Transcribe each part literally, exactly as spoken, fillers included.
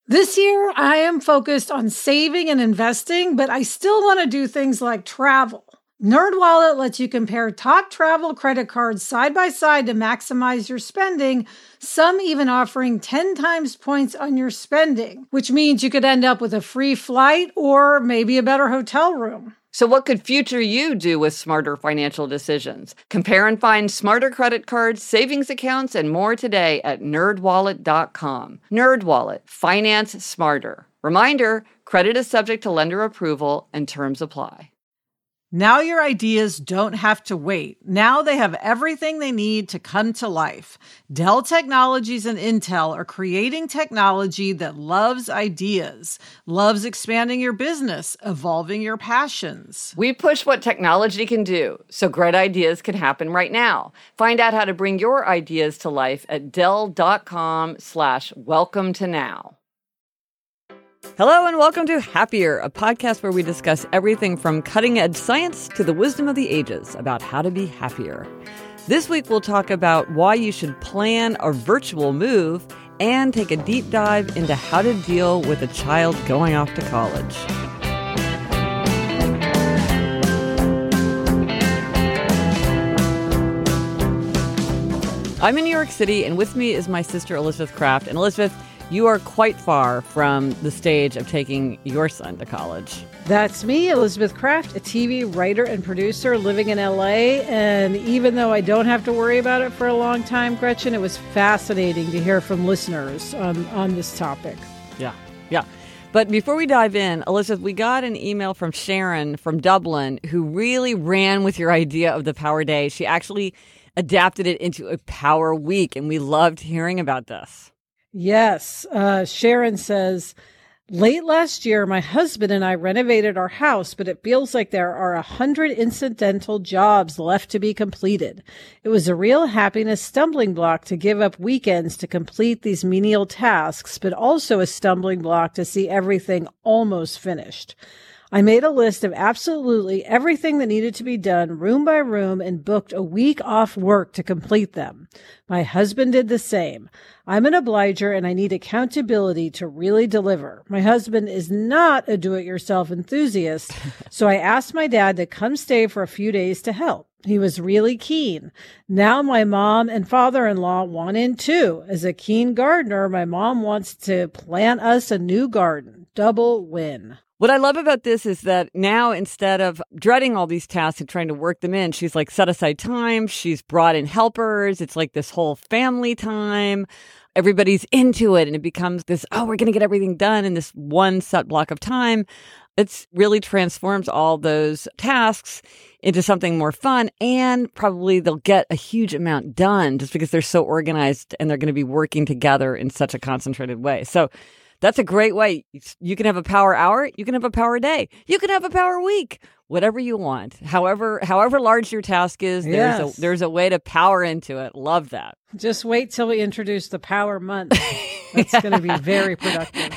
This year, I am focused on saving and investing, but I still want to do things like travel. NerdWallet lets you compare top travel credit cards side by side to maximize your spending, some even offering ten times points on your spending, which means you could end up with a free flight or maybe a better hotel room. So what could future you do with smarter financial decisions? Compare and find smarter credit cards, savings accounts, and more today at nerd wallet dot com. NerdWallet. Finance smarter. Reminder, credit is subject to lender approval and terms apply. Now your ideas don't have to wait. Now they have everything they need to come to life. Dell Technologies and Intel are creating technology that loves ideas, loves expanding your business, evolving your passions. We push what technology can do, so great ideas can happen right now. Find out how to bring your ideas to life at dell.com slash welcome to now. Hello and welcome to Happier, a podcast where we discuss everything from cutting-edge science to the wisdom of the ages about how to be happier. This week we'll talk about why you should plan a virtual move and take a deep dive into how to deal with a child going off to college. I'm in New York City, and with me is my sister Elizabeth Kraft. And Elizabeth, you are quite far from the stage of taking your son to college. That's me, Elizabeth Kraft, a T V writer and producer living in L A. And even though I don't have to worry about it for a long time, Gretchen, it was fascinating to hear from listeners on, on this topic. Yeah, yeah. But before we dive in, Elizabeth, we got an email from Sharon from Dublin who really ran with your idea of the Power Day. She actually adapted it into a Power Week, and we loved hearing about this. Yes. Uh, Sharon says, late last year, my husband and I renovated our house, but it feels like there are a hundred incidental jobs left to be completed. It was a real happiness stumbling block to give up weekends to complete these menial tasks, but also a stumbling block to see everything almost finished. I made a list of absolutely everything that needed to be done room by room and booked a week off work to complete them. My husband did the same. I'm an obliger and I need accountability to really deliver. My husband is not a do-it-yourself enthusiast, so I asked my dad to come stay for a few days to help. He was really keen. Now my mom and father-in-law want in too. As a keen gardener, my mom wants to plant us a new garden. Double win. What I love about this is that now, instead of dreading all these tasks and trying to work them in, she's like set aside time. She's brought in helpers. It's like this whole family time. Everybody's into it. And it becomes this, oh, we're going to get everything done in this one set block of time. It's really transforms all those tasks into something more fun. And probably they'll get a huge amount done just because they're so organized and they're going to be working together in such a concentrated way. So that's a great way. You can have a power hour. You can have a power day. You can have a power week. Whatever you want. However, however large your task is, yes. there's a there's a way to power into it. Love that. Just wait till we introduce the Power Month. That's going to be very productive.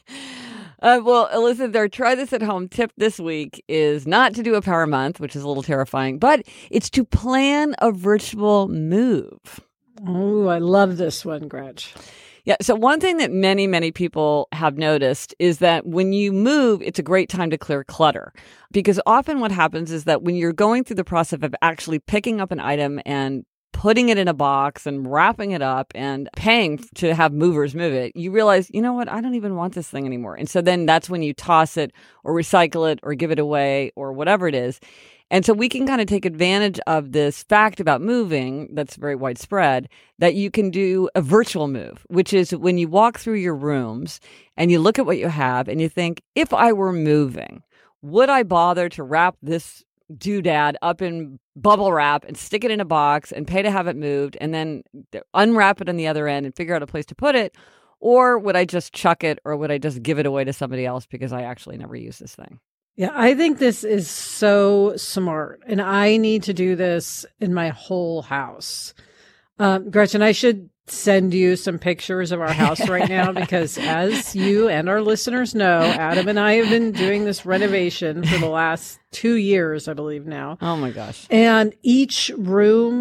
Uh, well, Elizabeth, our try this at home tip this week is not to do a Power Month, which is a little terrifying, but it's to plan a virtual move. Oh, I love this one, Gretch. Yeah. So one thing that many, many people have noticed is that when you move, it's a great time to clear clutter. Because often what happens is that when you're going through the process of actually picking up an item and putting it in a box and wrapping it up and paying to have movers move it, you realize, you know what, I don't even want this thing anymore. And so then that's when you toss it or recycle it or give it away or whatever it is. And so we can kind of take advantage of this fact about moving that's very widespread, that you can do a virtual move, which is when you walk through your rooms and you look at what you have and you think, if I were moving, would I bother to wrap this doodad up in bubble wrap and stick it in a box and pay to have it moved and then unwrap it on the other end and figure out a place to put it? Or would I just chuck it, or would I just give it away to somebody else because I actually never use this thing? Yeah, I think this is so smart, and I need to do this in my whole house. Um, Gretchen, I should send you some pictures of our house right now because, as you and our listeners know, Adam and I have been doing this renovation for the last two years, I believe now. Oh my gosh. And each room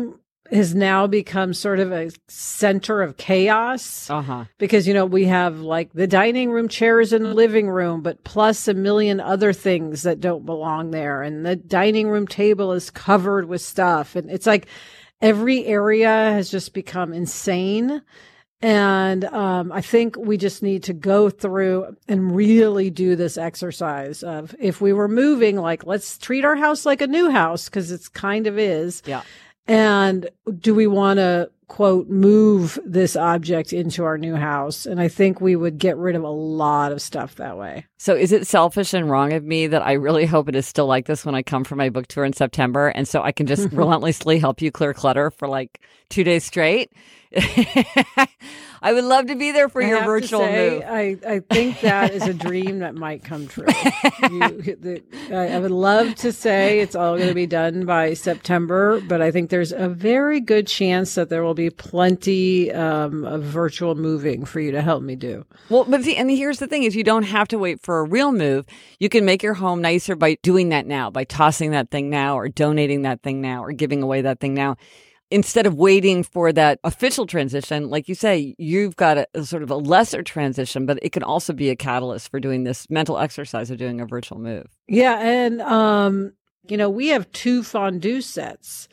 has now become sort of a center of chaos. Uh-huh. Because, you know, we have like the dining room chairs in the living room, but plus a million other things that don't belong there. And the dining room table is covered with stuff. And it's like every area has just become insane. And um, I think we just need to go through and really do this exercise of, if we were moving, like, let's treat our house like a new house, because it's kind of is. Yeah. And do we want to, quote, move this object into our new house? And I think we would get rid of a lot of stuff that way. So is it selfish and wrong of me that I really hope it is still like this when I come for my book tour in September? And so I can just relentlessly help you clear clutter for like two days straight? I would love to be there for I your have virtual to say, move. I, I think that is a dream that might come true. You, the, I, I would love to say it's all going to be done by September, but I think there's a very good chance that there will be plenty um, of virtual moving for you to help me do. Well, but see, and here's the thing is you don't have to wait for a real move. You can make your home nicer by doing that now, by tossing that thing now or donating that thing now or giving away that thing now. Instead of waiting for that official transition, like you say, you've got a, a sort of a lesser transition, but it can also be a catalyst for doing this mental exercise of doing a virtual move. Yeah. And, um, you know, we have two fondue sets.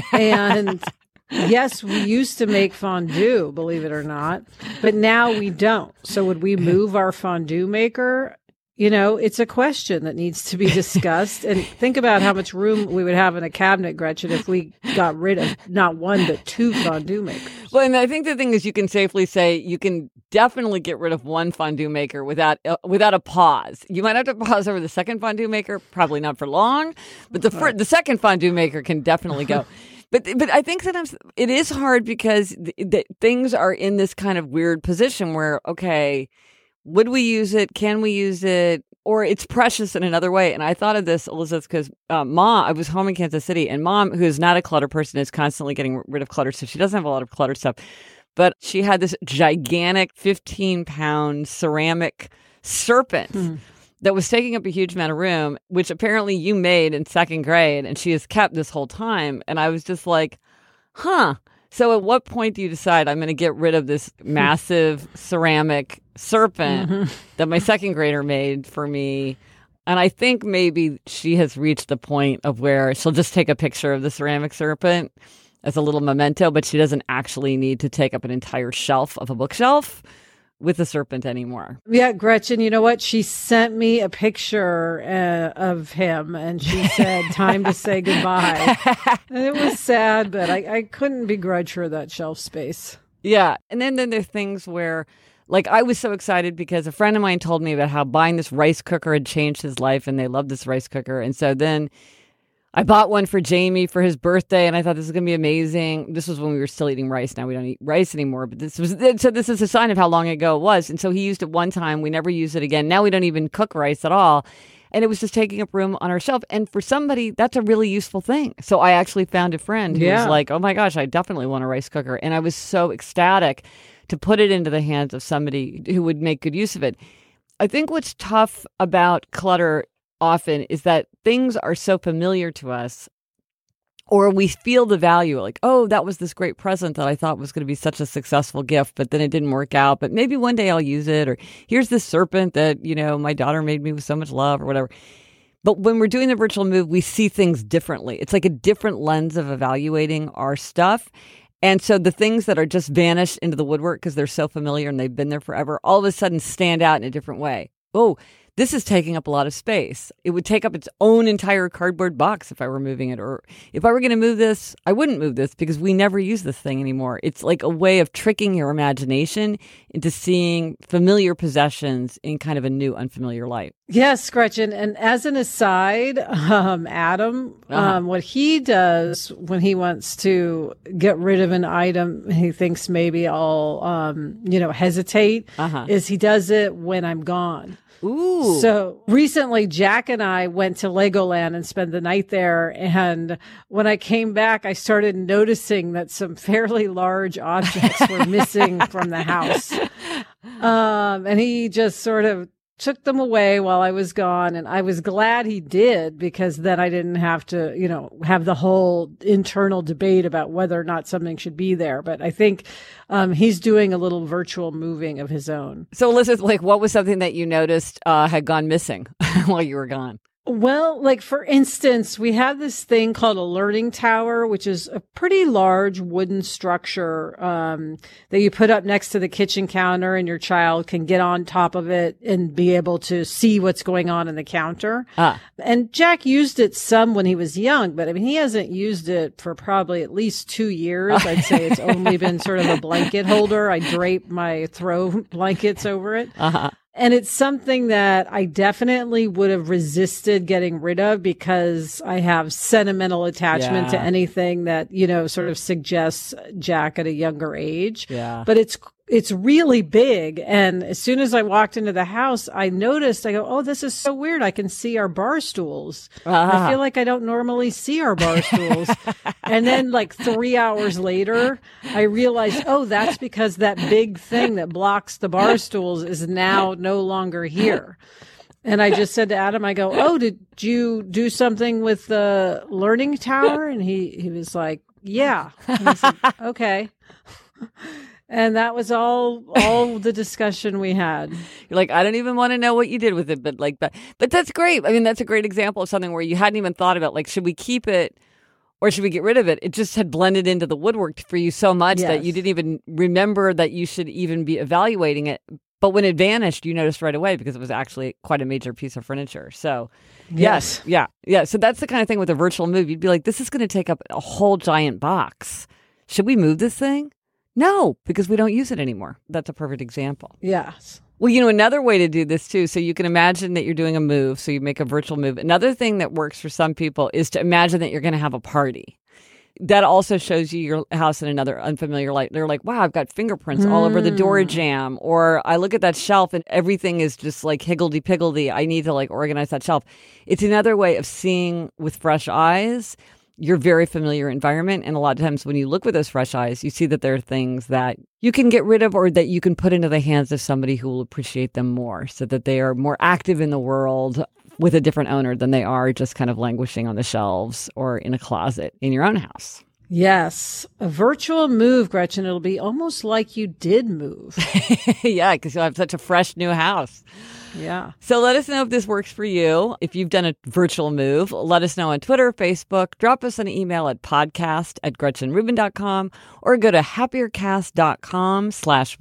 And yes, we used to make fondue, believe it or not, but now we don't. So would we move our fondue maker? You know, it's a question that needs to be discussed. And think about how much room we would have in a cabinet, Gretchen, if we got rid of not one, but two fondue makers. Well, and I think the thing is you can safely say you can definitely get rid of one fondue maker without uh, without a pause. You might have to pause over the second fondue maker, probably not for long, but the fir- the second fondue maker can definitely go. But but I think sometimes it is hard because th- th- things are in this kind of weird position where, okay, would we use it? Can we use it? Or it's precious in another way. And I thought of this, Elizabeth, because uh, Mom, I was home in Kansas City, and Mom, who is not a clutter person, is constantly getting rid of clutter stuff. She doesn't have a lot of clutter stuff. But she had this gigantic fifteen pound ceramic serpent hmm. that was taking up a huge amount of room, which apparently you made in second grade, and she has kept this whole time. And I was just like, huh. So at what point do you decide I'm going to get rid of this massive ceramic serpent mm-hmm. that my second grader made for me? And I think maybe she has reached the point of where she'll just take a picture of the ceramic serpent as a little memento, but she doesn't actually need to take up an entire shelf of a bookshelf with the serpent anymore. Yeah, Gretchen, you know what? She sent me a picture uh, of him, and she said, time to say goodbye. And it was sad, but I, I couldn't begrudge her that shelf space. Yeah. And then, then there are things where, like, I was so excited because a friend of mine told me about how buying this rice cooker had changed his life, and they loved this rice cooker. And so then I bought one for Jamie for his birthday, and I thought this is going to be amazing. This was when we were still eating rice. Now we don't eat rice anymore, but this was, so this is a sign of how long ago it was. And so he used it one time. We never used it again. Now we don't even cook rice at all. And it was just taking up room on our shelf. And for somebody, that's a really useful thing. So I actually found a friend who yeah. was like, oh my gosh, I definitely want a rice cooker. And I was so ecstatic to put it into the hands of somebody who would make good use of it. I think what's tough about clutter often is that things are so familiar to us, or we feel the value, like, oh, that was this great present that I thought was going to be such a successful gift, but then it didn't work out, but maybe one day I'll use it. Or here's this serpent that, you know, my daughter made me with so much love or whatever. But when we're doing the virtual move, we see things differently. It's like a different lens of evaluating our stuff. And so the things that are just vanished into the woodwork because they're so familiar and they've been there forever, all of a sudden stand out in a different way. Oh, this is taking up a lot of space. It would take up its own entire cardboard box if I were moving it. Or if I were going to move this, I wouldn't move this because we never use this thing anymore. It's like a way of tricking your imagination into seeing familiar possessions in kind of a new, unfamiliar light. Yes, Gretchen. And as an aside, um, Adam, uh-huh. um, what he does when he wants to get rid of an item, he thinks maybe I'll, um, you know, hesitate, uh-huh. is he does it when I'm gone. Ooh. So recently, Jack and I went to Legoland and spent the night there. And when I came back, I started noticing that some fairly large objects were missing from the house. Um, and he just sort of took them away while I was gone. And I was glad he did, because then I didn't have to, you know, have the whole internal debate about whether or not something should be there. But I think um, he's doing a little virtual moving of his own. So Elizabeth, like, what was something that you noticed uh, had gone missing while you were gone? Well, like, for instance, we have this thing called a learning tower, which is a pretty large wooden structure um, that you put up next to the kitchen counter, and your child can get on top of it and be able to see what's going on in the counter. Ah. And Jack used it some when he was young, but I mean, he hasn't used it for probably at least two years. I'd say it's only been sort of a blanket holder. I drape my throw blankets over it. Uh-huh. And it's something that I definitely would have resisted getting rid of, because I have sentimental attachment yeah. to anything that, you know, sort of suggests Jack at a younger age. Yeah. But it's it's really big. And as soon as I walked into the house, I noticed, I go, oh, this is so weird. I can see our bar stools. Uh-huh. I feel like I don't normally see our bar stools. And then like three hours later, I realized, oh, that's because that big thing that blocks the bar stools is now no longer here. And I just said to Adam, I go, oh, did you do something with the learning tower? And he, he was like, yeah. And I said, okay. And that was all, all the discussion we had. You're like, I don't even want to know what you did with it, but like, but, but that's great. I mean, that's a great example of something where you hadn't even thought about, like, should we keep it or should we get rid of it? It just had blended into the woodwork for you so much yes. that you didn't even remember that you should even be evaluating it. But when it vanished, you noticed right away, because it was actually quite a major piece of furniture. So yes, yes yeah, yeah. So that's the kind of thing with a virtual move. You'd be like, this is going to take up a whole giant box. Should we move this thing? No, because we don't use it anymore. That's a perfect example. Yes. Well, you know, another way to do this too, so you can imagine that you're doing a move, so you make a virtual move. Another thing that works for some people is to imagine that you're going to have a party. That also shows you your house in another unfamiliar light. They're like, wow, I've got fingerprints mm. all over the door jamb. Or I look at that shelf and everything is just like higgledy-piggledy. I need to like organize that shelf. It's another way of seeing with fresh eyes your very familiar environment. And a lot of times when you look with those fresh eyes, you see that there are things that you can get rid of or that you can put into the hands of somebody who will appreciate them more, so that they are more active in the world with a different owner than they are just kind of languishing on the shelves or in a closet in your own house. Yes. A virtual move, Gretchen. It'll be almost like you did move. Yeah, because you'll have such a fresh new house. Yeah. So let us know if this works for you. If you've done a virtual move, let us know on Twitter, Facebook. Drop us an email at podcast at gretchen rubin dot com or go to happiercast.com slash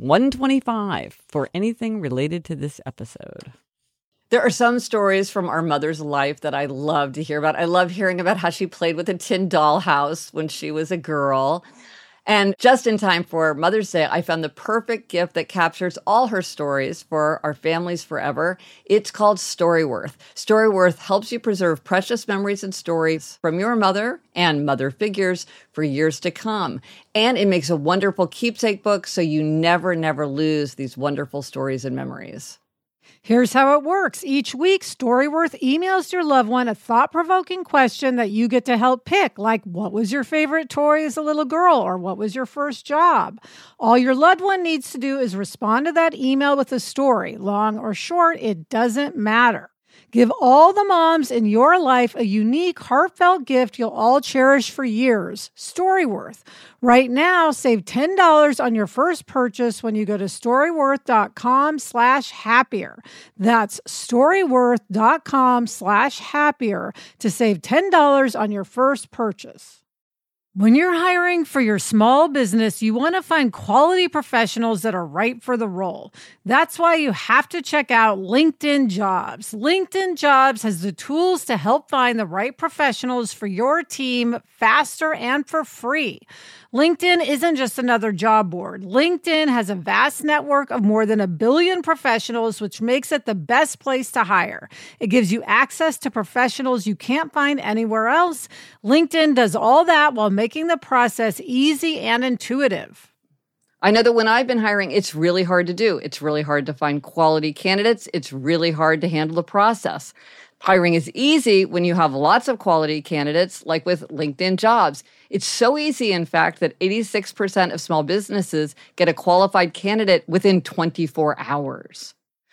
125 for anything related to this episode. There are some stories from our mother's life that I love to hear about. I love hearing about how she played with a tin dollhouse when she was a girl. And just in time for Mother's Day, I found the perfect gift that captures all her stories for our families forever. It's called Storyworth. Storyworth helps you preserve precious memories and stories from your mother and mother figures for years to come. And it makes a wonderful keepsake book, so you never, never lose these wonderful stories and memories. Here's how it works. Each week, Storyworth emails your loved one a thought-provoking question that you get to help pick, like, what was your favorite toy as a little girl, or what was your first job? All your loved one needs to do is respond to that email with a story. Long or short, it doesn't matter. Give all the moms in your life a unique, heartfelt gift you'll all cherish for years. Storyworth. Right now, save ten dollars on your first purchase when you go to storyworth.com slash happier. That's storyworth.com slash happier to save ten dollars on your first purchase. When you're hiring for your small business, you want to find quality professionals that are right for the role. That's why you have to check out LinkedIn Jobs. LinkedIn Jobs has the tools to help find the right professionals for your team faster and for free. LinkedIn isn't just another job board. LinkedIn has a vast network of more than a billion professionals, which makes it the best place to hire. It gives you access to professionals you can't find anywhere else. LinkedIn does all that while making the process easy and intuitive. I know that when I've been hiring, it's really hard to do. It's really hard to find quality candidates. It's really hard to handle the process. Hiring is easy when you have lots of quality candidates, like with LinkedIn Jobs. It's so easy, in fact, that eighty-six percent of small businesses get a qualified candidate within twenty-four hours.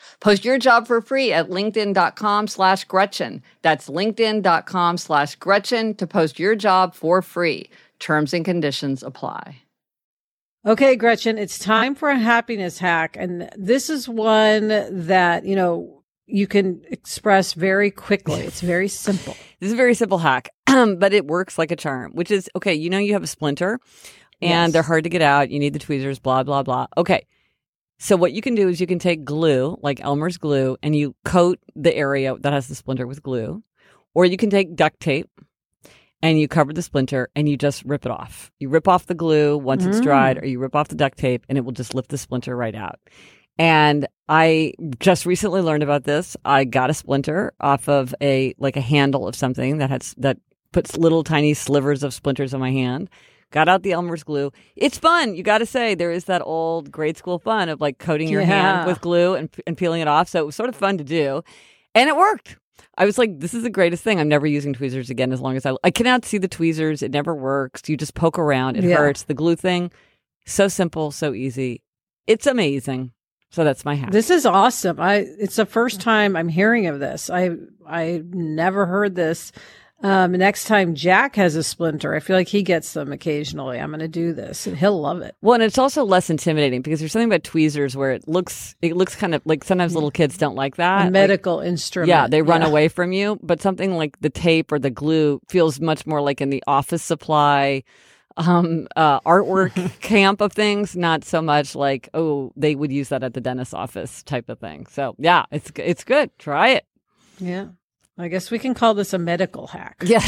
Post your job for free at linkedin.com slash Gretchen. That's linkedin.com slash Gretchen to post your job for free. Terms and conditions apply. Okay, Gretchen, it's time for a happiness hack. And this is one that, you know, you can express very quickly. It's very simple. This is a very simple hack, but it works like a charm, which is, okay, you know you have a splinter and Yes. they're hard to get out. You need the tweezers, blah, blah, blah. Okay. So what you can do is you can take glue, like Elmer's glue, and you coat the area that has the splinter with glue. Or you can take duct tape and you cover the splinter and you just rip it off. You rip off the glue once it's dried, or you rip off the duct tape and it will just lift the splinter right out. And I just recently learned about this. I got a splinter off of a like a handle of something that has that puts little tiny slivers of splinters on my hand. Got out the Elmer's glue. It's fun. You got to say, there is that old grade school fun of like coating your Yeah. hand with glue and, and peeling it off. So it was sort of fun to do. And it worked. I was like, this is the greatest thing. I'm never using tweezers again as long as I... I cannot see the tweezers. It never works. You just poke around. It Yeah. hurts. The glue thing, so simple, so easy. It's amazing. So that's my hack. This is awesome. I it's the first time I'm hearing of this. I I never heard this. Um, next time Jack has a splinter, I feel like he gets them occasionally. I'm going to do this, and he'll love it. Well, and it's also less intimidating because there's something about tweezers where it looks it looks kind of like sometimes little kids don't like that. A Like, medical instrument. yeah, they run Yeah. away from you. But something like the tape or the glue feels much more like in the office supply um, uh, artwork camp of things, not so much like, oh, they would use that at the dentist's office type of thing. So yeah, it's it's good. Try it. Yeah. I guess we can call this a medical hack. Yeah.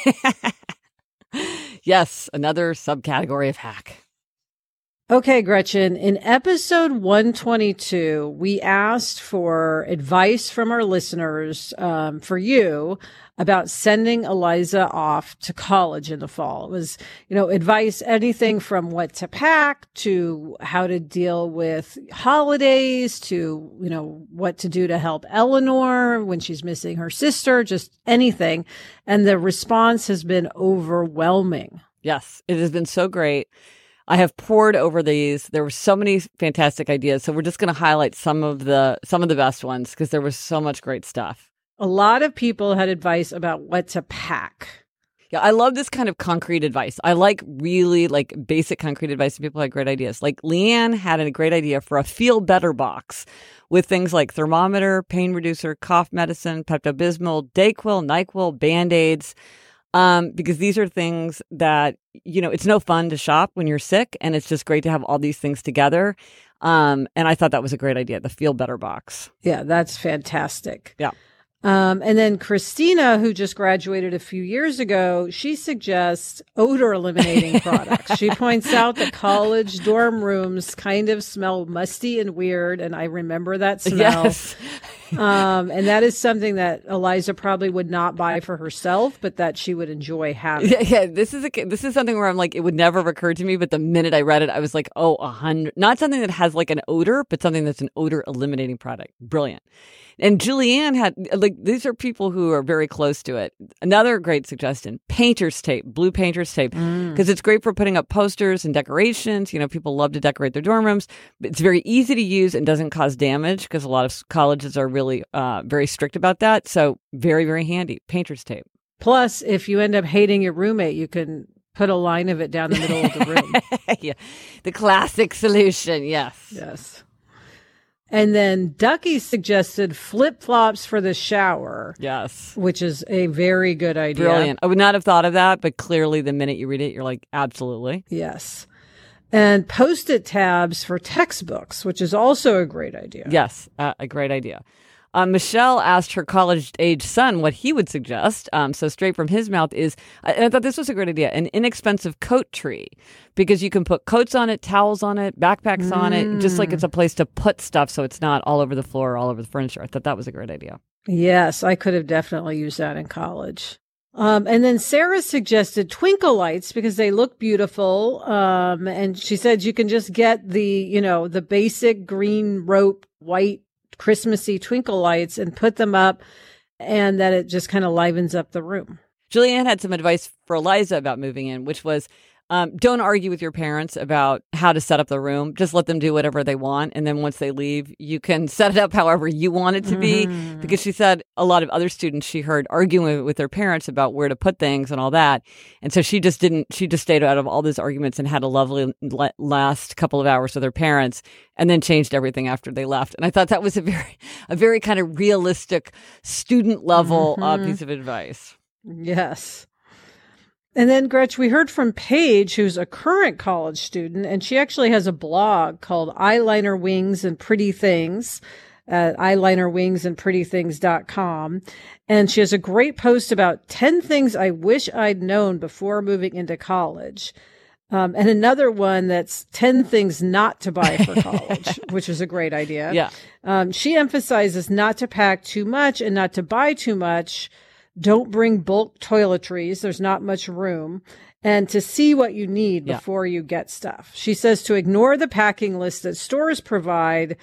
Yes, another subcategory of hack. Okay, Gretchen, in episode one twenty-two, we asked for advice from our listeners, um, for you about sending Eliza off to college in the fall. It was, you know, advice, anything from what to pack to how to deal with holidays to, you know, what to do to help Eleanor when she's missing her sister, just anything. And the response has been overwhelming. Yes, it has been so great. I have poured over these. There were so many fantastic ideas. So we're just going to highlight some of the some of the best ones because there was so much great stuff. A lot of people had advice about what to pack. Yeah, I love this kind of concrete advice. I like really like basic concrete advice and people had great ideas. Like Leanne had a great idea for a feel better box with things like thermometer, pain reducer, cough medicine, Pepto-Bismol, Dayquil, NyQuil, Band-Aids. Um, because these are things that, you know, it's no fun to shop when you're sick and it's just great to have all these things together. Um, and I thought that was a great idea, the Feel Better box. Yeah, that's fantastic. Yeah. Um, and then Christina, who just graduated a few years ago, she suggests odor eliminating products. She points out that college dorm rooms kind of smell musty and weird. And I remember that smell. Yes. um, and that is something that Eliza probably would not buy for herself, but that she would enjoy having. Yeah, yeah. This is a, this is something where I'm like, it would never have occurred to me, but the minute I read it, I was like, oh, a hundred. Not something that has like an odor, but something that's an odor eliminating product. Brilliant. And Julianne had like these are people who are very close to it. Another great suggestion: painter's tape, blue painter's tape, because it's great for putting up posters and decorations. You know, people love to decorate their dorm rooms. It's very easy to use and doesn't cause damage because a lot of colleges are really uh, very strict about that. So very, very handy. Painter's tape. Plus, if you end up hating your roommate, you can put a line of it down the middle of the room. Yeah, the classic solution. Yes. Yes. And then Ducky suggested flip-flops for the shower. Yes. Which is a very good idea. Brilliant. I would not have thought of that, but clearly the minute you read it, you're like, absolutely. Yes. And Post-it tabs for textbooks, which is also a great idea. Yes, uh, a great idea. Uh, Michelle asked her college-age son what he would suggest. Um, so straight from his mouth is, and I thought this was a great idea, an inexpensive coat tree, because you can put coats on it, towels on it, backpacks on it, just like it's a place to put stuff so it's not all over the floor or all over the furniture. I thought that was a great idea. Yes, I could have definitely used that in college. Um, and then Sarah suggested twinkle lights because they look beautiful. Um, and she said you can just get the, you know, the basic green rope, white Christmassy twinkle lights and put them up, and that it just kind of livens up the room. Julianne had some advice for Eliza about moving in, which was Um, don't argue with your parents about how to set up the room. Just let them do whatever they want. And then once they leave, you can set it up however you want it to be. Mm-hmm. Because she said a lot of other students she heard arguing with their parents about where to put things and all that. And so she just didn't, she just stayed out of all those arguments and had a lovely last couple of hours with her parents and then changed everything after they left. And I thought that was a very, a very kind of realistic student level mm-hmm. uh, piece of advice. Yes. And then, Gretch, we heard from Paige, who's a current college student, and she actually has a blog called Eyeliner Wings and Pretty Things at eyeliner wings and pretty things dot com. And she has a great post about ten things I wish I'd known before moving into college. Um, and another one that's ten things not to buy for college, which is a great idea. Yeah. Um, she emphasizes not to pack too much and not to buy too much. Don't bring bulk toiletries. There's not much room. And to see what you need before yeah. you get stuff. She says to ignore the packing list that stores provide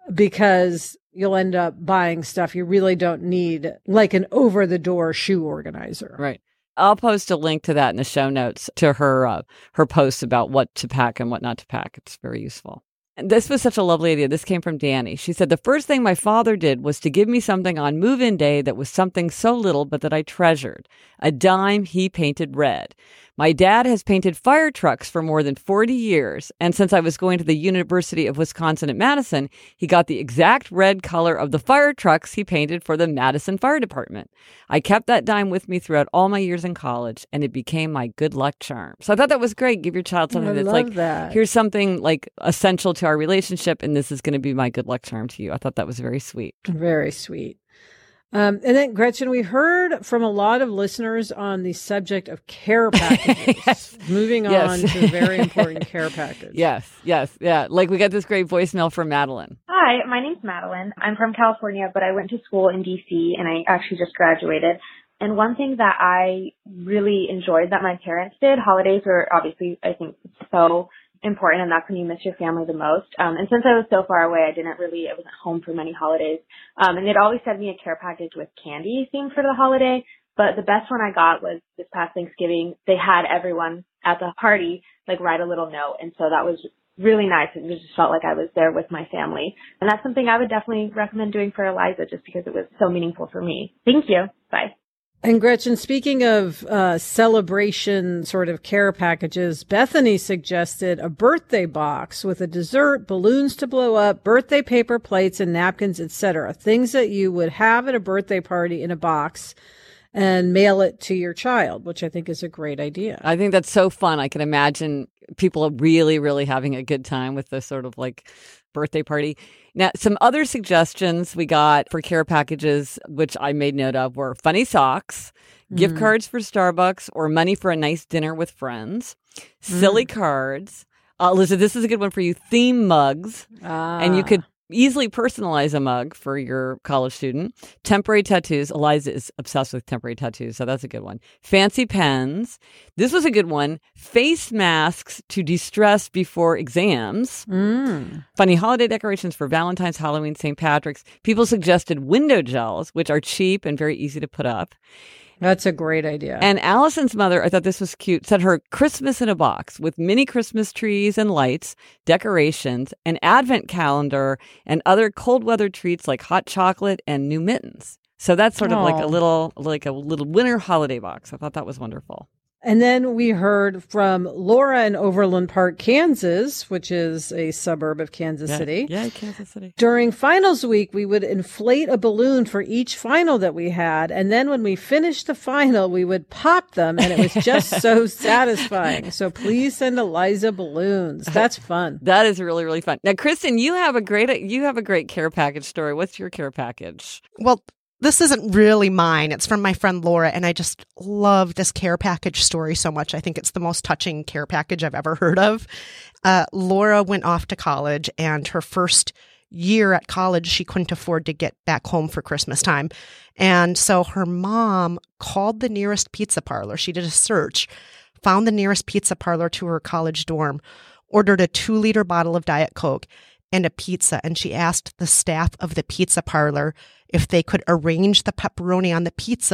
because you'll end up buying stuff you really don't need, like an over-the-door shoe organizer. Right. I'll post a link to that in the show notes to her uh, her posts about what to pack and what not to pack. It's very useful. And this was such a lovely idea. This came from Danny. She said, the first thing my father did was to give me something on move-in day that was something so little, but that I treasured. A dime he painted red. My dad has painted fire trucks for more than forty years. And since I was going to the University of Wisconsin at Madison, he got the exact red color of the fire trucks he painted for the Madison Fire Department. I kept that dime with me throughout all my years in college, and it became my good luck charm. So I thought that was great. Give your child something I that's love like, that. Here's something like essential to our relationship, and this is going to be my good luck charm to you. I thought that was very sweet. Very sweet. Um, and then, Gretchen, we heard from a lot of listeners on the subject of care packages. yes. Moving yes. on to a very important care package. Yes, yes, yeah. Like we got this great voicemail from Madeline. Hi, my name's Madeline. I'm from California, but I went to school in D C and I actually just graduated. And one thing that I really enjoyed that my parents did, holidays are obviously, I think, so important, and that's when you miss your family the most. Um, and since I was so far away, I didn't really, I wasn't home for many holidays. Um, and they'd always send me a care package with candy themed for the holiday. But the best one I got was this past Thanksgiving. They had everyone at the party, like, write a little note. And so that was really nice. It just felt like I was there with my family. And that's something I would definitely recommend doing for Eliza just because it was so meaningful for me. Thank you. Bye. And Gretchen, speaking of uh, celebration sort of care packages, Bethany suggested a birthday box with a dessert, balloons to blow up, birthday paper plates and napkins, et cetera. Things that you would have at a birthday party in a box and mail it to your child, which I think is a great idea. I think that's so fun. I can imagine people really, really having a good time with this sort of like birthday party. Now, some other suggestions we got for care packages, which I made note of, were funny socks, mm. gift cards for Starbucks, or money for a nice dinner with friends, mm. silly cards. Uh, Elizabeth, this is a good one for you. Theme mugs. Ah. And you could easily personalize a mug for your college student. Temporary tattoos. Eliza is obsessed with temporary tattoos, so that's a good one. Fancy pens. This was a good one. Face masks to de-stress before exams. Mm. Funny holiday decorations for Valentine's, Halloween, Saint Patrick's. People suggested window gels, which are cheap and very easy to put up. That's a great idea. And Allison's mother, I thought this was cute, said her Christmas in a box with mini Christmas trees and lights, decorations, an advent calendar, and other cold weather treats like hot chocolate and new mittens. So that's sort of Aww. like a little, like a little winter holiday box. I thought that was wonderful. And then we heard from Laura in Overland Park, Kansas, which is a suburb of Kansas yeah, City. Yeah, Kansas City. During finals week, we would inflate a balloon for each final that we had. And then when we finished the final, we would pop them. And it was just so satisfying. So please send Eliza balloons. That's fun. That is really, really fun. Now, Kristen, you have a great, you have a great care package story. What's your care package? Well, this isn't really mine. It's from my friend Laura, and I just love this care package story so much. I think it's the most touching care package I've ever heard of. Uh, Laura went off to college, and her first year at college, she couldn't afford to get back home for Christmas time. And so her mom called the nearest pizza parlor. She did a search, found the nearest pizza parlor to her college dorm, ordered a two-liter bottle of Diet Coke and a pizza, and she asked the staff of the pizza parlor if they could arrange the pepperoni on the pizza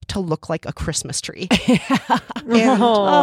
to look like a Christmas tree. And,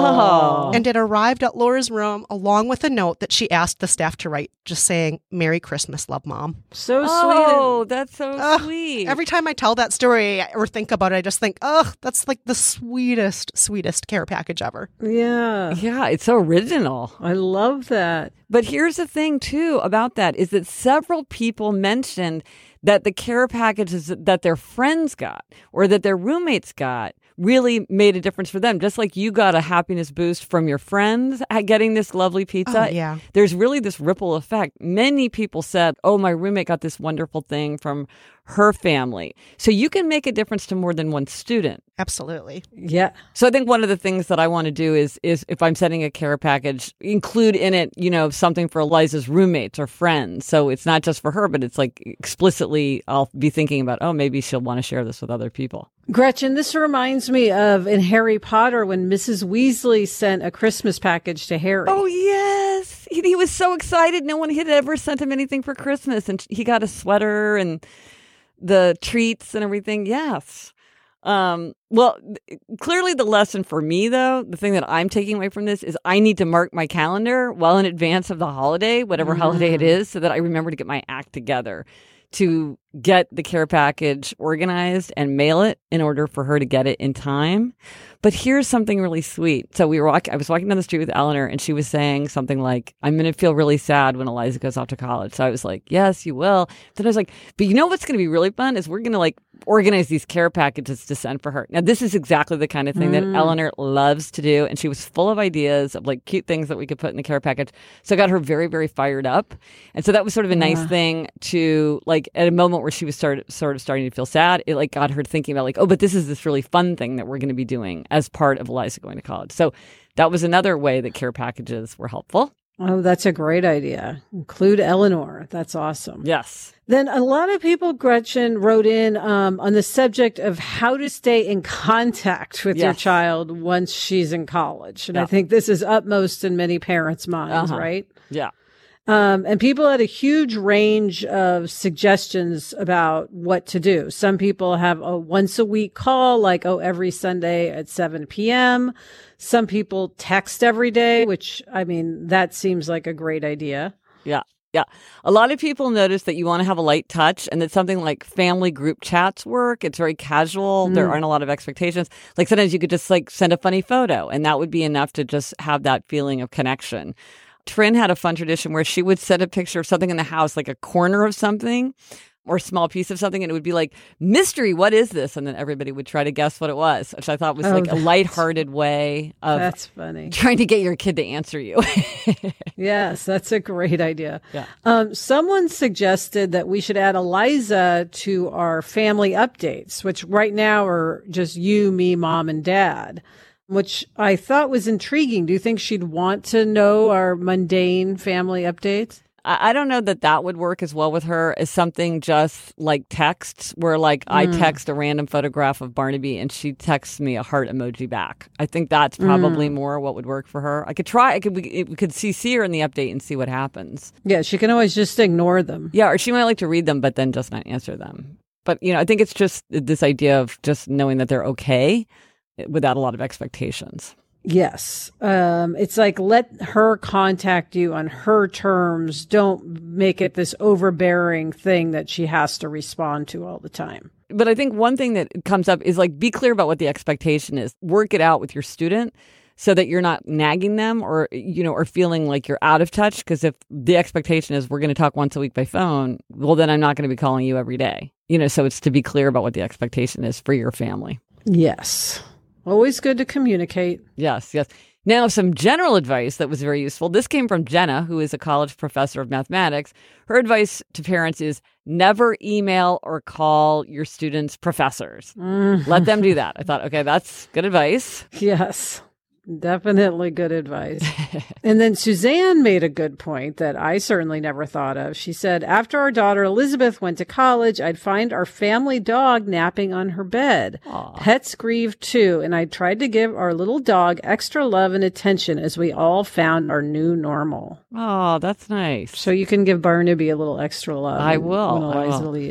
Oh. And it arrived at Laura's room along with a note that she asked the staff to write, just saying, "Merry Christmas, love, Mom." so Oh, that's so Ugh, sweet. Every time I tell that story or think about it, I just think, oh, that's like the sweetest, sweetest care package ever. sweet. Yeah. Yeah, it's so original. I love that. But here's the thing, too, about that is that several people mentioned that the care packages that their friends got or that their roommates got really made a difference for them. Just like you got a happiness boost from your friends at getting this lovely pizza. Oh, yeah. There's really this ripple effect. Many people said, oh, my roommate got this wonderful thing from her family. So you can make a difference to more than one student. Absolutely. Yeah. So I think one of the things that I want to do is, is if I'm sending a care package, include in it, you know, something for Eliza's roommates or friends. So it's not just for her, but it's like explicitly, I'll be thinking about, oh, maybe she'll want to share this with other people. Gretchen, this reminds me of in Harry Potter when Missus Weasley sent a Christmas package to Harry. Oh, yes. He, he was so excited. No one had ever sent him anything for Christmas. And he got a sweater and the treats and everything. Yes. Um, well, th- clearly the lesson for me, though, the thing that I'm taking away from this is I need to mark my calendar well in advance of the holiday, whatever Mm. holiday it is, so that I remember to get my act together to get the care package organized and mail it in order for her to get it in time. But here's something really sweet. So we were walking, I was walking down the street with Eleanor and she was saying something like, I'm going to feel really sad when Eliza goes off to college. So I was like, yes, you will. Then I was like, but you know what's going to be really fun is we're going to like organize these care packages to send for her. Now, this is exactly the kind of thing that Eleanor loves to do. And she was full of ideas of like cute things that we could put in the care package. So I got her very, very fired up. And so that was sort of a nice thing to like at a moment where she was start, sort of starting to feel sad. It like got her thinking about like, oh, but this is this really fun thing that we're going to be doing as part of Eliza going to college. So that was another way that care packages were helpful. Oh, that's a great idea. Include Eleanor. That's awesome. Yes. Then a lot of people, Gretchen, wrote in um, on the subject of how to stay in contact with your Yes. child once she's in college. And I Yeah. think this is upmost in many parents' minds, Uh-huh. right? Yeah. Um, and people had a huge range of suggestions about what to do. Some people have a once a week call, like, oh, every Sunday at seven p.m. Some people text every day, which, I mean, that seems like a great idea. Yeah. Yeah. A lot of people notice that you want to have a light touch and that something like family group chats work. It's very casual. Mm. There aren't a lot of expectations. Like sometimes you could just like send a funny photo and that would be enough to just have that feeling of connection. Trin had a fun tradition where she would send a picture of something in the house, like a corner of something or a small piece of something, and it would be like, mystery, what is this? And then everybody would try to guess what it was, which I thought was Oh, like a that's- lighthearted way of That's funny. trying to get your kid to answer you. Yes, that's a great idea. Yeah. Um, someone suggested that we should add Eliza to our family updates, which right now are just you, me, mom, and dad, which I thought was intriguing. Do you think she'd want to know our mundane family updates? I I don't know that that would work as well with her as something just like texts, where like I text a random photograph of Barnaby and she texts me a heart emoji back. I think that's probably more what would work for her. I could try. I could we, we could C C her in the update and see what happens. Yeah, she can always just ignore them. Yeah, or she might like to read them, but then just not answer them. But you know, I think it's just this idea of just knowing that they're okay without a lot of expectations. Yes. Um, it's like, let her contact you on her terms. Don't make it this overbearing thing that she has to respond to all the time. But I think one thing that comes up is like, be clear about what the expectation is. Work it out with your student so that you're not nagging them or, you know, or feeling like you're out of touch. Because if the expectation is we're going to talk once a week by phone, well, then I'm not going to be calling you every day. You know, so it's to be clear about what the expectation is for your family. Yes. Always good to communicate. Yes, yes. Now, some general advice that was very useful. This came from Jenna, who is a college professor of mathematics. Her advice to parents is never email or call your students' professors. Let them do that. I thought, okay, that's good advice. Yes. Definitely good advice. And then Suzanne made a good point that I certainly never thought of. She said, after our daughter Elizabeth went to college, I'd find our family dog napping on her bed. Aw. Pets grieved too, and I tried to give our little dog extra love and attention as we all found our new normal. Oh, that's nice. So you can give Barnaby a little extra love. I when- will, when I Eliza will. leaves.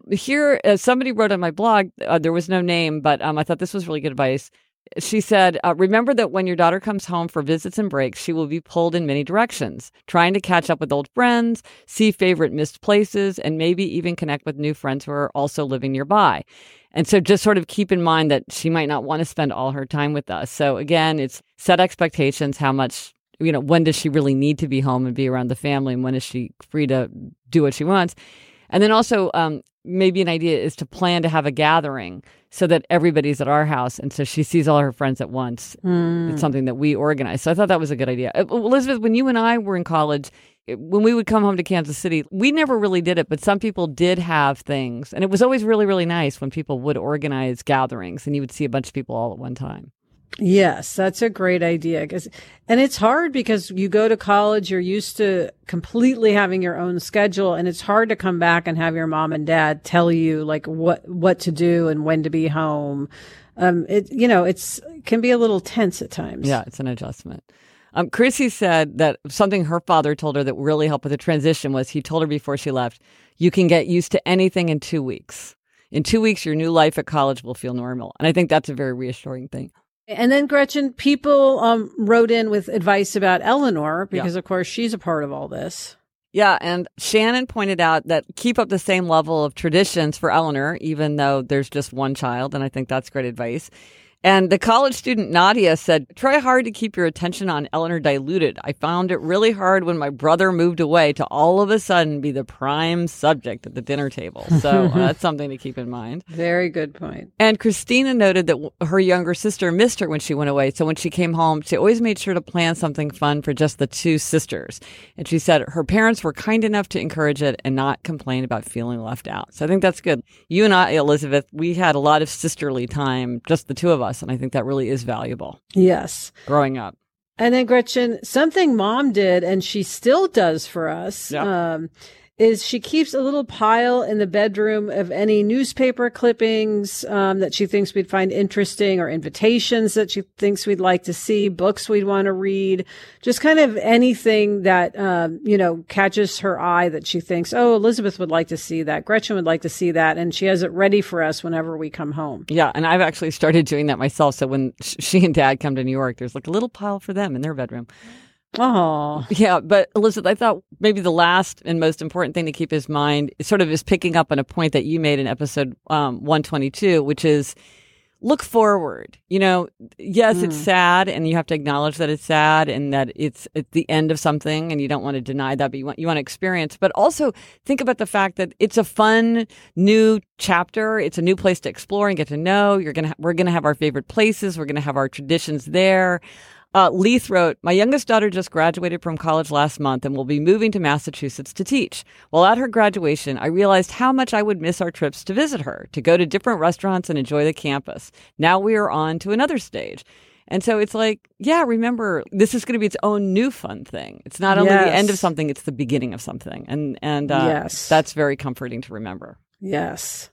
Here, uh, somebody wrote on my blog, uh, there was no name, but um, I thought this was really good advice. She said, uh, remember that when your daughter comes home for visits and breaks, she will be pulled in many directions, trying to catch up with old friends, see favorite missed places, and maybe even connect with new friends who are also living nearby. And so just sort of keep in mind that she might not want to spend all her time with us. So again, it's set expectations, how much, you know, when does she really need to be home and be around the family, and when is she free to do what she wants? And then also, um, maybe an idea is to plan to have a gathering so that everybody's at our house. And so she sees all her friends at once. Mm. It's something that we organize. So I thought that was a good idea. Uh, Elizabeth, when you and I were in college, when we would come home to Kansas City, we never really did it, but some people did have things. And it was always really, really nice when people would organize gatherings and you would see a bunch of people all at one time. Yes, that's a great idea. 'Cause, and it's hard because you go to college, you're used to completely having your own schedule, and it's hard to come back and have your mom and dad tell you like what, what to do and when to be home. Um, it, you know, it's, it can be a little tense at times. Yeah, it's an adjustment. Um, Chrissy said that something her father told her that really helped with the transition was he told her before she left, you can get used to anything in two weeks. In two weeks, your new life at college will feel normal. And I think that's a very reassuring thing. And then, Gretchen, people um, wrote in with advice about Eleanor because, yeah. of course, she's a part of all this. Yeah, and Shannon pointed out that keep up the same level of traditions for Eleanor, even though there's just one child, and I think that's great advice. And the college student Nadia said, try hard to keep your attention on Eleanor diluted. I found it really hard when my brother moved away to all of a sudden be the prime subject at the dinner table. So uh, that's something to keep in mind. Very good point. And Christina noted that w- her younger sister missed her when she went away. So when she came home, she always made sure to plan something fun for just the two sisters. And she said her parents were kind enough to encourage it and not complain about feeling left out. So I think that's good. You and I, Elizabeth, we had a lot of sisterly time, just the two of us. And I think that really is valuable. Yes. Growing up. And then, Gretchen, something Mom did, and she still does for us, yeah. um, is she keeps a little pile in the bedroom of any newspaper clippings um, that she thinks we'd find interesting, or invitations that she thinks we'd like to see, books we'd want to read, just kind of anything that, um, you know, catches her eye that she thinks, oh, Elizabeth would like to see that, Gretchen would like to see that, and she has it ready for us whenever we come home. Yeah, and I've actually started doing that myself. So when she and Dad come to New York, there's like a little pile for them in their bedroom. Oh, yeah. But Elizabeth, I thought maybe the last and most important thing to keep in mind sort of is picking up on a point that you made in episode um, one twenty-two, which is look forward. You know, yes, mm. it's sad, and you have to acknowledge that it's sad and that it's at the end of something, and you don't want to deny that, but you want, you want to experience. But also think about the fact that it's a fun new chapter. It's a new place to explore and get to know. You're gonna ha- we're gonna have our favorite places. We're gonna have our traditions there. Uh, Leith wrote, my youngest daughter just graduated from college last month and will be moving to Massachusetts to teach. While at her graduation, I realized how much I would miss our trips to visit her, to go to different restaurants and enjoy the campus. Now we are on to another stage. And so it's like, yeah, remember, this is going to be its own new fun thing. It's not only yes. the end of something, it's the beginning of something. And, and uh, yes. that's very comforting to remember. Yes.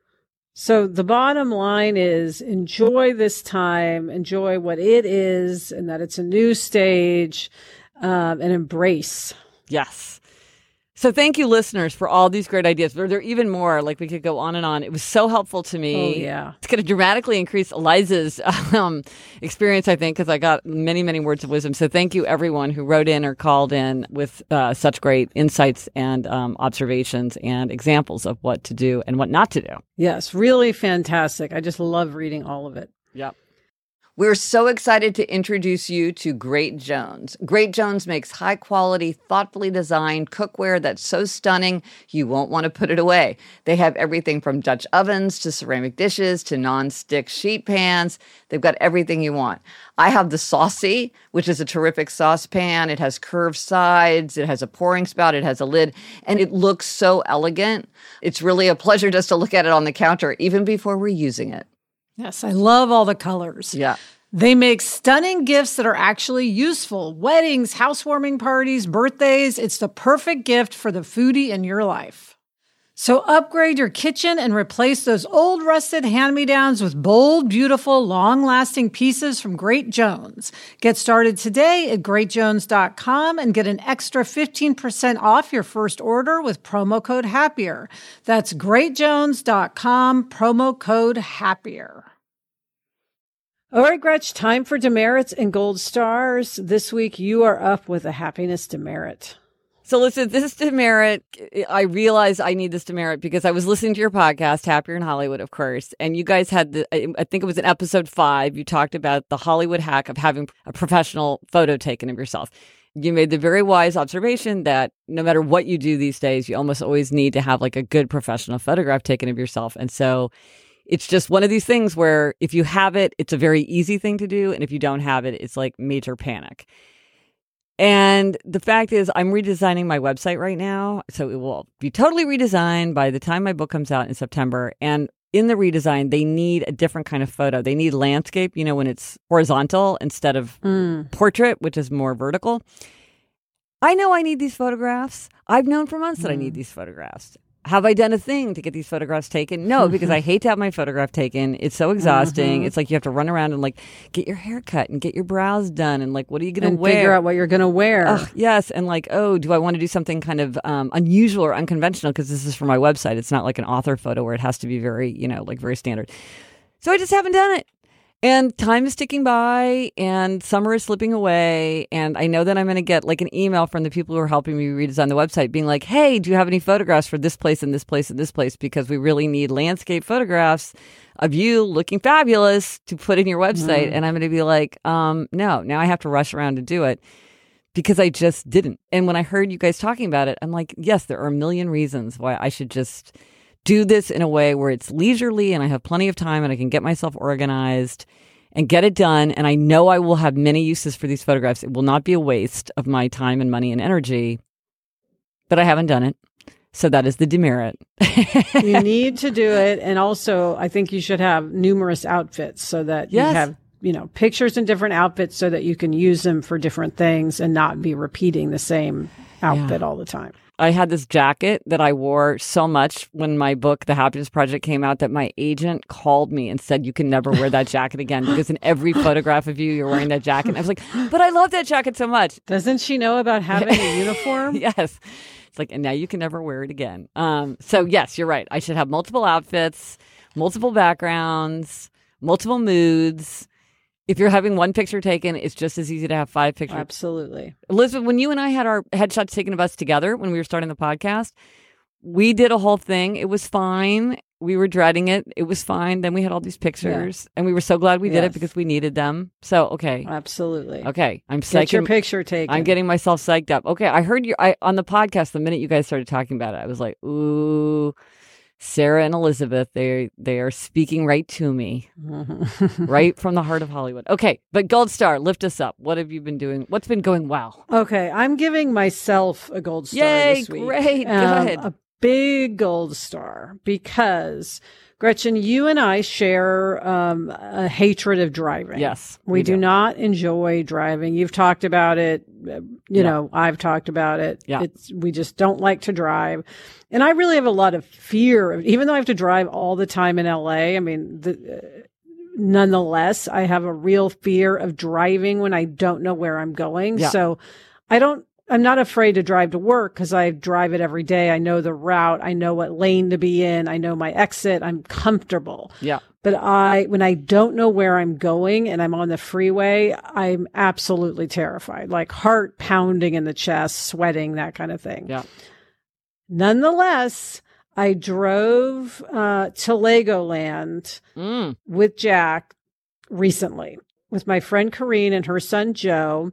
So the bottom line is enjoy this time, enjoy what it is, and that it's a new stage, um, and embrace. Yes. So thank you, listeners, for all these great ideas. There, there are even more, like we could go on and on. It was so helpful to me. Oh, yeah. It's going to dramatically increase Eliza's um, experience, I think, because I got many, many words of wisdom. So thank you, everyone who wrote in or called in with uh, such great insights and um, observations and examples of what to do and what not to do. Yes, really fantastic. I just love reading all of it. Yep. We're so excited to introduce you to Great Jones. Great Jones makes high-quality, thoughtfully designed cookware that's so stunning you won't want to put it away. They have everything from Dutch ovens to ceramic dishes to non-stick sheet pans. They've got everything you want. I have the Saucy, which is a terrific saucepan. It has curved sides. It has a pouring spout. It has a lid. And it looks so elegant. It's really a pleasure just to look at it on the counter, even before we're using it. Yes, I love all the colors. Yeah. They make stunning gifts that are actually useful. Weddings, housewarming parties, birthdays. It's the perfect gift for the foodie in your life. So upgrade your kitchen and replace those old rusted hand-me-downs with bold, beautiful, long-lasting pieces from Great Jones. Get started today at great jones dot com and get an extra fifteen percent off your first order with promo code HAPPIER. That's great jones dot com, promo code HAPPIER. All right, Gretch, time for demerits and gold stars. This week, you are up with a happiness demerit. So listen, this demerit, I realized I need this demerit because I was listening to your podcast, Happier in Hollywood, of course, and you guys had, the, I think it was in episode five, you talked about the Hollywood hack of having a professional photo taken of yourself. You made the very wise observation that no matter what you do these days, you almost always need to have like a good professional photograph taken of yourself. And so it's just one of these things where if you have it, it's a very easy thing to do. And if you don't have it, it's like major panic. And the fact is, I'm redesigning my website right now. So it will be totally redesigned by the time my book comes out in September. And in the redesign, they need a different kind of photo. They need landscape, you know, when it's horizontal instead of mm. portrait, which is more vertical. I know I need these photographs. I've known for months mm. that I need these photographs. Have I done a thing to get these photographs taken? No, because I hate to have my photograph taken. It's so exhausting. Mm-hmm. It's like you have to run around and like get your hair cut and get your brows done and like, what are you going to wear? Figure out what you're going to wear. Ugh, yes. And like, oh, do I want to do something kind of um, unusual or unconventional? Because this is for my website. It's not like an author photo where it has to be very, you know, like very standard. So I just haven't done it. And time is ticking by and summer is slipping away. And I know that I'm going to get like an email from the people who are helping me redesign the website being like, hey, do you have any photographs for this place and this place and this place? Because we really need landscape photographs of you looking fabulous to put in your website. Mm. And I'm going to be like, um, no, now I have to rush around to do it because I just didn't. And when I heard you guys talking about it, I'm like, yes, there are a million reasons why I should just do this in a way where it's leisurely and I have plenty of time and I can get myself organized and get it done. And I know I will have many uses for these photographs. It will not be a waste of my time and money and energy, but I haven't done it. So that is the demerit. You need to do it. And also, I think you should have numerous outfits so that yes. you have, you know, pictures in different outfits so that you can use them for different things and not be repeating the same outfit yeah. all the time. I had this jacket that I wore so much when my book, The Happiness Project, came out that my agent called me and said, you can never wear that jacket again because in every photograph of you, you're wearing that jacket. And I was like, but I love that jacket so much. Doesn't she know about having a uniform? Yes. It's like, and now you can never wear it again. Um, so yes, you're right. I should have multiple outfits, multiple backgrounds, multiple moods. If you're having one picture taken, it's just as easy to have five pictures. Absolutely. Elizabeth, when you and I had our headshots taken of us together when we were starting the podcast, we did a whole thing. It was fine. We were dreading it. It was fine. Then we had all these pictures, yeah. and we were so glad we did yes. it because we needed them. So, okay. Absolutely. Okay. I'm psyching. Get your picture taken. I'm getting myself psyched up. Okay. I heard you I, on the podcast the minute you guys started talking about it. I was like, ooh. Sarah and Elizabeth, they they are speaking right to me, right from the heart of Hollywood. Okay, but Gold Star, lift us up. What have you been doing? What's been going well? Okay, I'm giving myself a Gold Star Yay, this week. Great, um, good. A big Gold Star because, Gretchen, you and I share um, a hatred of driving. Yes. We, we do, do not enjoy driving. You've talked about it. You yeah. know, I've talked about it. Yeah. It's, we just don't like to drive. And I really have a lot of fear of, even though I have to drive all the time in L A, I mean, the, uh, nonetheless, I have a real fear of driving when I don't know where I'm going. Yeah. So I don't, I'm not afraid to drive to work because I drive it every day. I know the route. I know what lane to be in. I know my exit. I'm comfortable. Yeah. But I, when I don't know where I'm going and I'm on the freeway, I'm absolutely terrified, like heart pounding in the chest, sweating, that kind of thing. Yeah. Nonetheless, I drove uh, to Legoland mm. with Jack recently with my friend Corrine and her son Joe.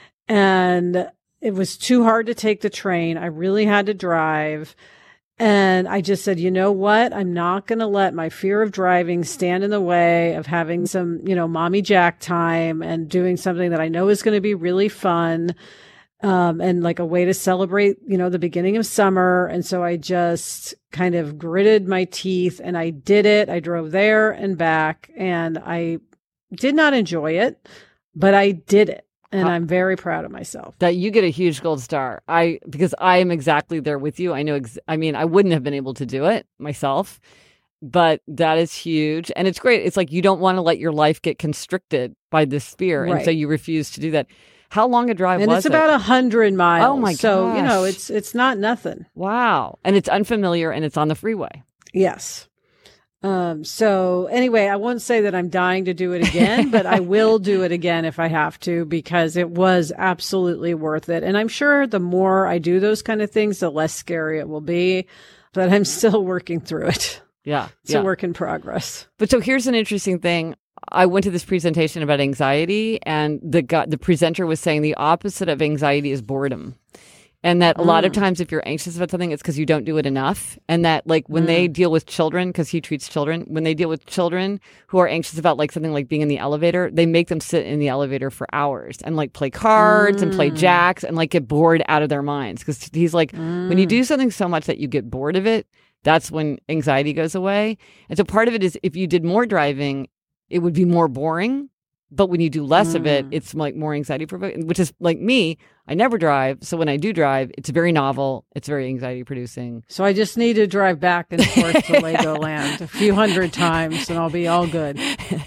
And it was too hard to take the train. I really had to drive. And I just said, you know what? I'm not going to let my fear of driving stand in the way of having some, you know, mommy Jack time and doing something that I know is going to be really fun. Um, and like a way to celebrate, you know, the beginning of summer. And so I just kind of gritted my teeth and I did it. I drove there and back and I did not enjoy it, but I did it. And I'm very proud of myself. That you get a huge gold star. I because I am exactly there with you. I know. Ex- I mean, I wouldn't have been able to do it myself, but that is huge, and it's great. It's like you don't want to let your life get constricted by this fear, Right. and so you refuse to do that. How long a drive And was it's about it? a hundred miles. Oh my So you know, gosh. it's it's not nothing. Wow, and it's unfamiliar, and it's on the freeway. Yes. Um, so anyway, I won't say that I'm dying to do it again, but I will do it again if I have to, because it was absolutely worth it. And I'm sure the more I do those kind of things, the less scary it will be, but I'm still working through it. Yeah, It's yeah. a work in progress. But so here's an interesting thing. I went to this presentation about anxiety, and the guy, the presenter was saying the opposite of anxiety is boredom. And that a lot of times if you're anxious about something, it's because you don't do it enough. And that like when they deal with children, because he treats children, when they deal with children who are anxious about like something like being in the elevator, they make them sit in the elevator for hours and like play cards and play jacks and like get bored out of their minds. Because he's like, when you do something so much that you get bored of it, that's when anxiety goes away. And so part of it is if you did more driving, it would be more boring. But when you do less of it, it's like more anxiety provoking, which is like me. I never drive. So when I do drive, it's very novel. It's very anxiety producing. So I just need to drive back and forth to Legoland a few hundred times and I'll be all good.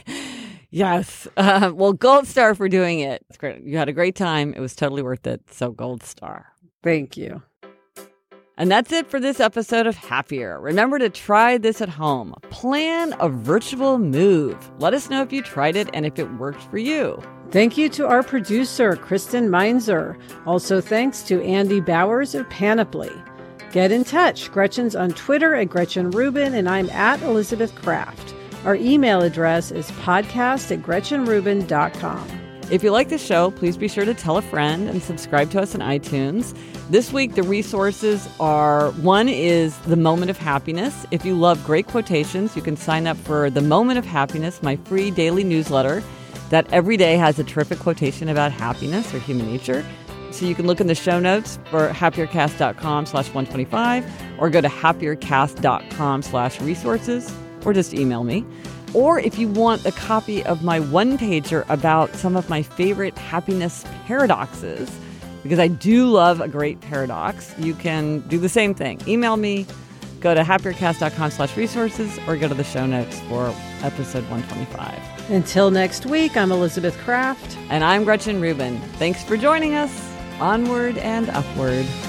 Yes. Uh, well, gold star for doing it. It's great. You had a great time. It was totally worth it. So gold star. Thank you. And that's it for this episode of Happier. Remember to try this at home. Plan a virtual move. Let us know if you tried it and if it worked for you. Thank you to our producer, Kristen Meinzer. Also thanks to Andy Bowers of Panoply. Get in touch. Gretchen's on Twitter at Gretchen Rubin, and I'm at Elizabeth Kraft. Our email address is podcast at gretchen rubin dot com. If you like the show, please be sure to tell a friend and subscribe to us on iTunes. This week, the resources are, one is The Moment of Happiness. If you love great quotations, you can sign up for The Moment of Happiness, my free daily newsletter that every day has a terrific quotation about happiness or human nature. So you can look in the show notes for happiercast.com slash 125 or go to happiercast.com slash resources or just email me. Or if you want a copy of my one-pager about some of my favorite happiness paradoxes, because I do love a great paradox, you can do the same thing. Email me, go to happiercast.com slash resources, or go to the show notes for episode one twenty-five. Until next week, I'm Elizabeth Kraft. And I'm Gretchen Rubin. Thanks for joining us. Onward and upward.